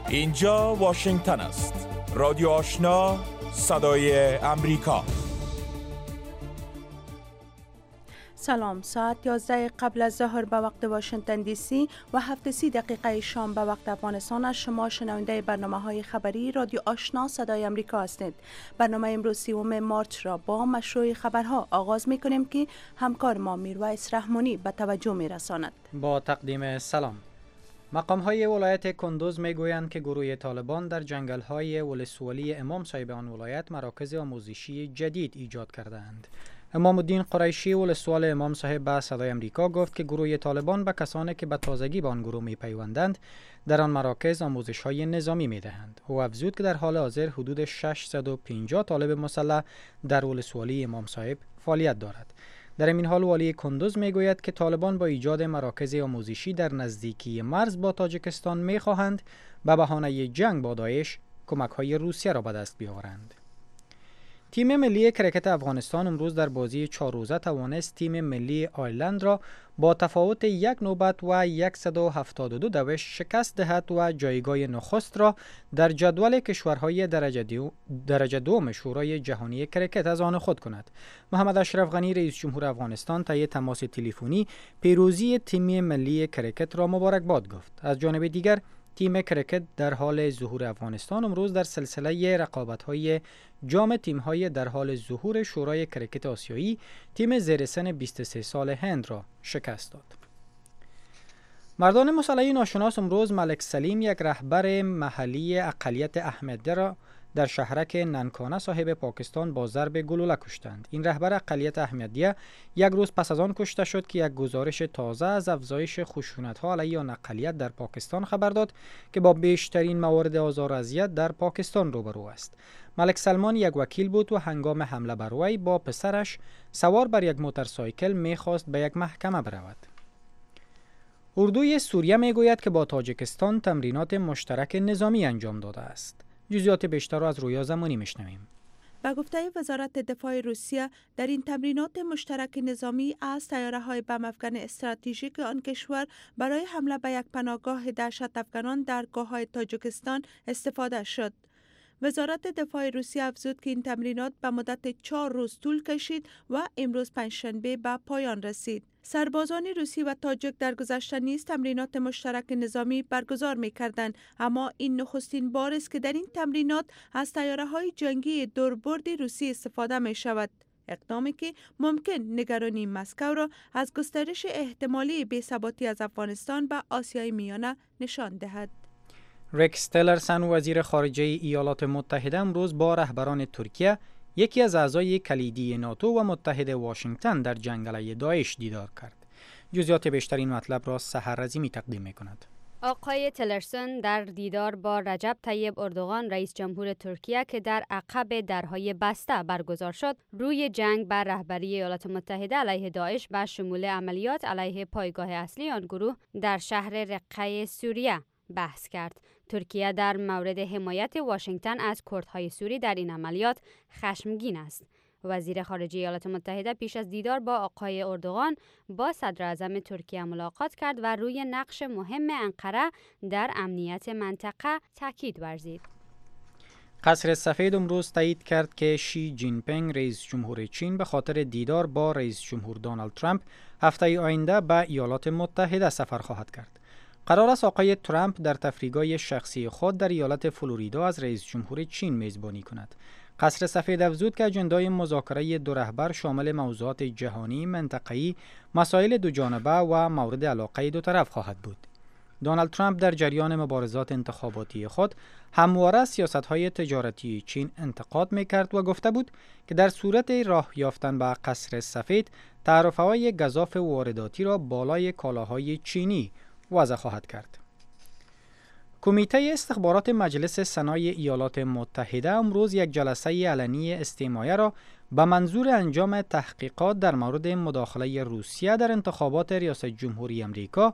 اینجا واشنگتن است. رادیو آشنا، صدای امریکا. سلام. ساعت 11 قبل از ظهر به وقت واشنگتن دی سی و 7:30 شام به وقت افغانستان از شما شنونده برنامه‌های خبری رادیو آشنا صدای امریکا هستید. برنامه امروز 30 مارچ را با مشروع خبرها آغاز می‌کنیم که همکار ما میرویس رحمانی به توجه می‌رساند. با تقدیم سلام. مقام‌های ولایت کندوز میگویند که گروه طالبان در جنگل‌های ولسوالی امام صاحب آن ولایت مراکز آموزشی جدید ایجاد کردند. امام الدین قریشی ولسوال امام صاحب به صدای امریکا گفت که گروه طالبان به کسانی که به تازگی به آن گروه میپیوندند در آن مراکز آموزش‌های نظامی میدهند. او افزود که در حال حاضر حدود 650 طالب مسلح در ولسوالی امام صاحب فعالیت دارد. در این حال والی کندوز میگوید که طالبان با ایجاد مراکز آموزشی در نزدیکی مرز با تاجیکستان میخواهند به بهانه جنگ با داعش کمک‌های روسیه را به دست بیاورند. تیم ملی کرکت افغانستان امروز در بازی 4 روزه توانست تیم ملی آیرلند را با تفاوت 1 نوبت و 172 دوش شکست دهد و جایگاه نخست را در جدول کشورهای درجه دوم شورای جهانی کرکت از آن خود کند. محمد اشرف غنی رئیس جمهور افغانستان طی تماس تلفنی پیروزی تیم ملی کرکت را مبارکباد گفت. از جانب دیگر تیم کرکت در حال ظهور افغانستان امروز در سلسله رقابت‌های جام تیم‌های در حال ظهور شورای کرکت آسیایی تیم زیر سن 23 سال هند را شکست داد. مردان مسلح ناشناس امروز ملک سلیم یک رهبر محلی اقلیت احمدیه را در شهرک ننکانه صاحب پاکستان با ضرب گلوله کشتند. این رهبر اقلیت احمدیه یک روز پس از آن کشته شد که یک گزارش تازه از افزایش خشونت‌ها علیه آن اقلیت در پاکستان خبر داد که با بیشترین موارد آزار و اذیت در پاکستان روبرو است. ملک سلمان یک وکیل بود و هنگام حمله بر وی با پسرش سوار بر یک موتورسایکل می‌خواست به یک محکمه برود. اردوی سوریه میگوید که با تاجیکستان تمرینات مشترک نظامی انجام داده است. جزئیات بیشتر را از رویا زمانی میشنویم. به گفته وزارت دفاع روسیه در این تمرینات مشترک نظامی از طیاره‌های بم افغان استراتژیک آن کشور برای حمله به یک پناهگاه دهشت افغانان در گاه‌های تاجیکستان استفاده شد. وزارت دفاع روسیه افزود که این تمرینات به مدت 4 روز طول کشید و امروز پنجشنبه به پایان رسید. سربازان روسی و تاجیک در گذشته نیز تمرینات مشترک نظامی برگزار می‌کردند، اما این نخستین بار است که در این تمرینات از طیاره‌های جنگی دوربرد روسی استفاده می‌شود. اقدامی که ممکن نگرانی مسکو را از گسترش احتمالی بی‌ثباتی از افغانستان به آسیای میانه نشان دهد. رکس تیلرسن وزیر خارجه ایالات متحده امروز با رهبران ترکیه یکی از اعضای کلیدی ناتو و متحد واشنگتن در جنگ علیه داعش دیدار کرد. جزئیات بیشتر این مطلب را سحر رزیمی تقدیم می‌کند. آقای تیلرسن در دیدار با رجب طیب اردوغان رئیس جمهور ترکیه که در عقب درهای بسته برگزار شد، روی جنگ بر رهبری ایالات متحده علیه داعش و شمول عملیات علیه پایگاه اصلی آن گروه در شهر رقه سوریه بحث کرد. ترکیه در مورد حمایت واشنگتن از کردهای سوری در این عملیات خشمگین است. وزیر خارجه ایالات متحده پیش از دیدار با آقای اردوغان با صدر اعظم ترکیه ملاقات کرد و روی نقش مهم انقره در امنیت منطقه تاکید ورزید. قصر سفید امروز تایید کرد که شی جین پینگ رئیس جمهور چین به خاطر دیدار با رئیس جمهور دونالد ترامپ هفته آینده به ایالات متحده سفر خواهد کرد. قرار است آقای ترامپ در تفریحگاه شخصی خود در ایالت فلوریدا از رئیس جمهور چین میزبانی کند. قصر سفید افزود که اجندای مذاکره دو رهبر شامل موضوعات جهانی، منطقه‌ای، مسائل دو جانبه و مورد علاقه دو طرف خواهد بود. دونالد ترامپ در جریان مبارزات انتخاباتی خود همواره سیاست‌های تجارتی چین انتقاد می‌کرد و گفته بود که در صورت راه یافتن به قصر سفید تعرفه‌های گزاف وارداتی را بالای کالاهای چینی وضع خواهد کرد. کمیته استخبارات مجلس سنای ایالات متحده امروز یک جلسه علنی استماعی را به منظور انجام تحقیقات در مورد مداخله روسیه در انتخابات ریاست جمهوری امریکا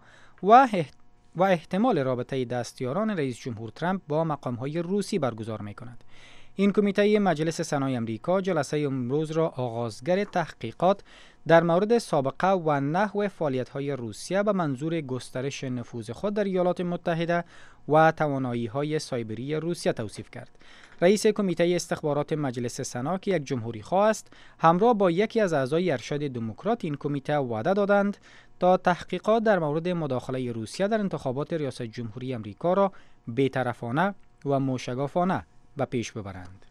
و احتمال رابطه دستیاران رئیس جمهور ترامپ با مقام‌های روسی برگزار می‌کند. این کمیته مجلس سنای امریکا جلسه امروز را آغازگر تحقیقات در مورد سابقه و نحو فعالیت‌های روسیه به منظور گسترش نفوذ خود در ایالات متحده و توانایی‌های سایبری روسیه توصیف کرد. رئیس کمیته استخبارات مجلس سنا که یک جمهوری خواه است، همراه با یکی از اعضای ارشد دموکرات این کمیته وعده دادند تا تحقیقات در مورد مداخله روسیه در انتخابات ریاست جمهوری امریکا را بی‌طرفانه و موشگافانه به پیش ببرند.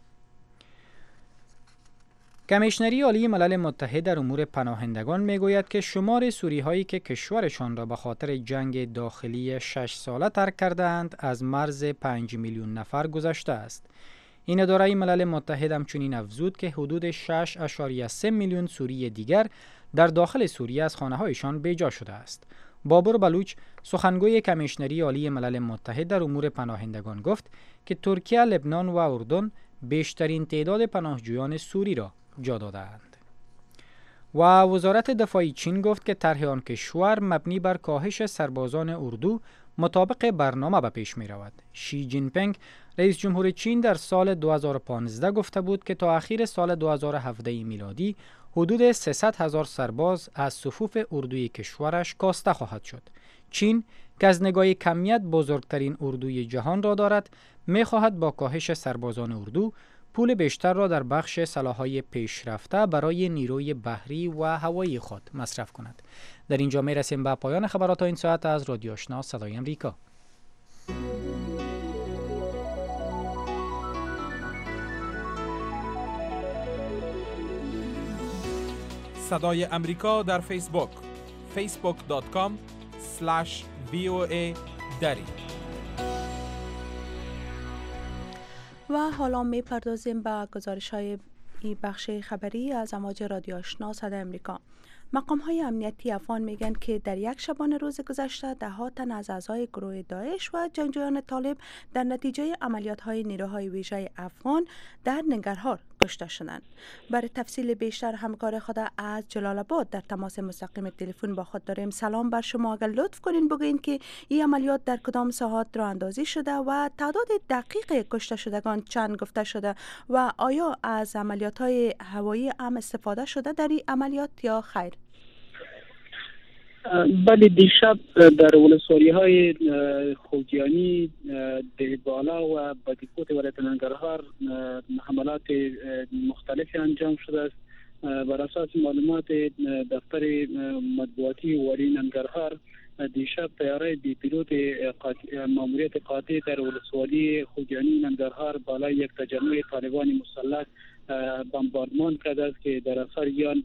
کمیشنری عالی ملل متحد در امور پناهندگان میگوید که شمار سوری‌هایی که کشورشان را به خاطر جنگ داخلی 6 ساله ترک کردند از مرز 5 میلیون نفر گذشته است. این اداره ملل متحد همچنین افزود که حدود 6.3 میلیون سوری دیگر در داخل سوریه از خانه‌هایشان بیجا شده است. بابر بلوچ، سخنگوی کمیشنری عالی ملل متحد در امور پناهندگان گفت که ترکیه، لبنان و اردن بیشترین تعداد پناهجویان سوری را جا دادند. و وزارت دفاع چین گفت که طرح آن کشور مبنی بر کاهش سربازان اردو مطابق برنامه به پیش می رود. شی جین پینگ، رئیس جمهور چین، در سال 2015 گفته بود که تا اخیر سال 2017 میلادی حدود 300,000 سرباز از صفوف اردوی کشورش کاسته خواهد شد. چین که از نگاه کمیت بزرگترین اردوی جهان را دارد، می خواهد با کاهش سربازان اردو پول بیشتر را در بخش سلاح‌های پیشرفته برای نیروی بحری و هوایی خود مصرف کند. در اینجا می رسیم به پایان خبرات این ساعت از رادیو آشنا صدای امریکا. صدای امریکا در فیسبوک facebook.com/VOA دری. و حالا می پردازیم به گزارش های بخش خبری از امواج رادیو آشنا صدای امریکا. مقام های امنیتی افغان میگن که در یک شبانه روز گذشته 10 تن از اعضای گروه داعش و جنگجویان طالب در نتیجه عملیات های نیروهای ویژه افغان در ننگرهار کشته شدند. برای تفصیل بیشتر همکار خود از جلال آباد در تماس مستقیم تلفن با خود داریم. سلام بر شما. اگر لطف کنین بگوین که این عملیات در کدام ساعات راه اندازی شده و تعداد دقیق کشته شدگان چند گفته شده و آیا از عملیات های هوایی هم استفاده شده در این عملیات یا خیر؟ بله، دیشب در ولسوالی های خوجانی، دهبالا و بدیکوت ولایت ننگرهار حملات مختلفی انجام شده است. بر اساس معلومات دفتر مطبوعاتی والی ننگرهار، دیشب طیاره بی پیلوت ماموریت قاطع در ولسوالی خوجانی ننگرهار بالای یک تجمع طالبان مسلح بمباردمان کرده است که در اثر آن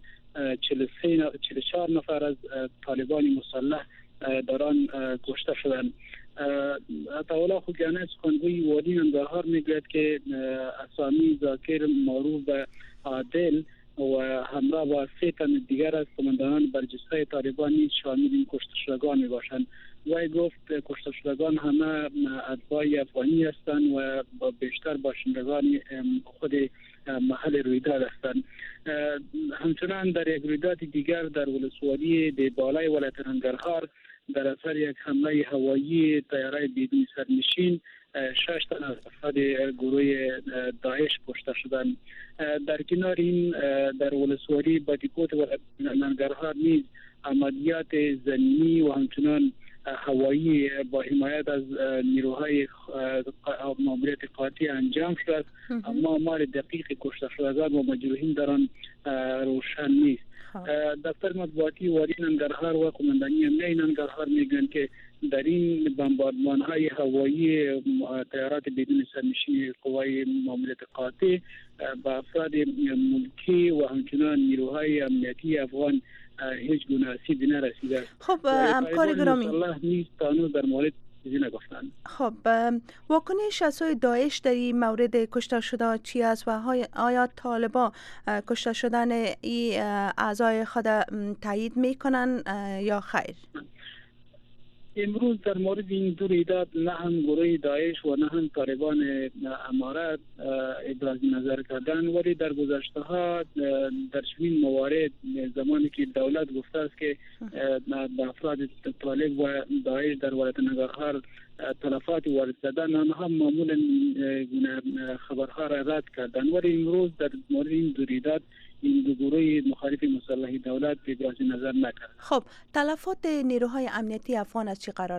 44 نفر از طالبان مسلح در آن کشته شدند. عطاالله خوجانی سخنگوی والی ننگرهار میگوید که اسامی ذاکر معروف به عادل و همراه با 3 تن دیگر از قماندانان برجسته طالبان نیز شامل این کشته شدگان میباشند. وی گفت کشته شدگان همه اتباع افغانی هستند و بیشتر باشندگان خود محل رویداد هستند. همچنان در یک رویداد دیگر در ولسوالی دهبالای ولایت ننگرهار در اثر یک حمله هوایی طیاره بدون سرنشین 6 تن از افراد گروه داعش کشته شدند. در کنار این در ولسوالی بدیکوت ولایت ننگرهار نیز عملیات زمینی و همچنان هوایی با حمایت از نیروهای ماموریت قاطع انجام شد، اما آمار دقیق کشته شدگان و مجروحین در آن روشن نیست. دفتر مطبوعاتی والی ننگرهار و قماندانی امنیه ننگرهار میگن که در این بمباردمان های هوایی طیارات بدون سرنشین قوای ماموریت قاطع با افراد ملکی و همچنان نیروهای امنیتی افغان هیچ گونه آسیبی نرسیده. خب همکار گرامی، در مورد خب واکنش اعضای داعش در این مورد کشته شده چی است و آیا طالبان کشته شدن این اعضای خود تایید میکنن یا خیر؟ امروز در مورد این دو رویداد نه هم گروه داعش و نه هم طالبان امارات ابراز نظر کردن، ولی در گذشته ها در چنین موارد زمانی که دولت گفته است که افراد طالب و داعش در ولایت ننگرهار تلفات وارد شدن آنها معمولا خبرها را رد کردند، ولی امروز در مورد این دوریداد این دو گروه مخالف مسلح دولت ابراز نظر نکرد. خب تلفات نیروهای امنیتی افغان از چه قرار